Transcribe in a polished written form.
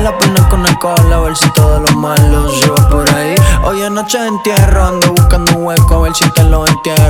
la pena con alcohol, a ver si todo lo malo se va por ahí. Hoy anoche entierro, ando buscando un hueco, a ver si te lo entierro.